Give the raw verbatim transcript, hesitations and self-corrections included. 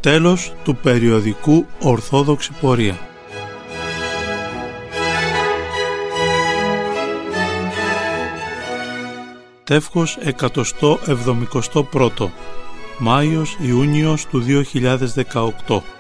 Τέλος του περιοδικού Ορθόδοξη Πορεία. Τεύχος εκατοστό εβδομηκοστό πρώτο, Μάιος Ιούνιος του δύο χιλιάδες δεκαοκτώ.